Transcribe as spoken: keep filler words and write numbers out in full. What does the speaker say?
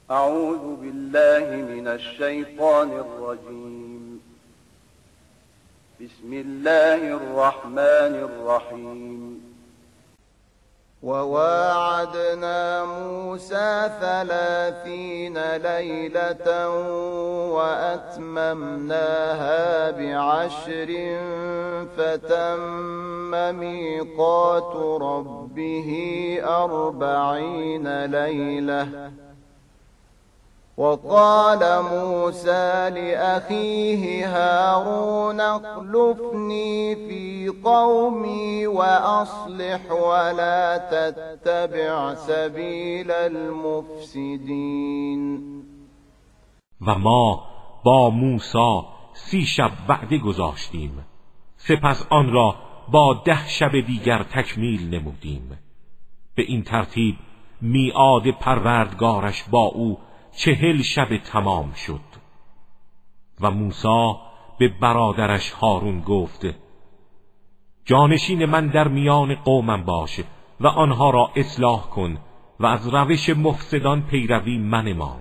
اعوذ بالله من الشیطان الرجیم. بسم الله الرحمن الرحیم. وواعدنا موسى ثلاثين ليلة وأتممناها بعشر فتم ميقات ربه أربعين ليلة وقال موسى لأخيه هارون اخلفني في قومي وأصلح ولا تتبع سبيل المفسدين. و ما با موسی سی شب وعده گذاشتیم، سپس آن را با ده شب دیگر تکمیل نمودیم. به این ترتیب میعاد پروردگارش با او چهل شب تمام شد. و موسی به برادرش هارون گفت: جانشین من در میان قومم باش و آنها را اصلاح کن و از روش مفسدان پیروی منما.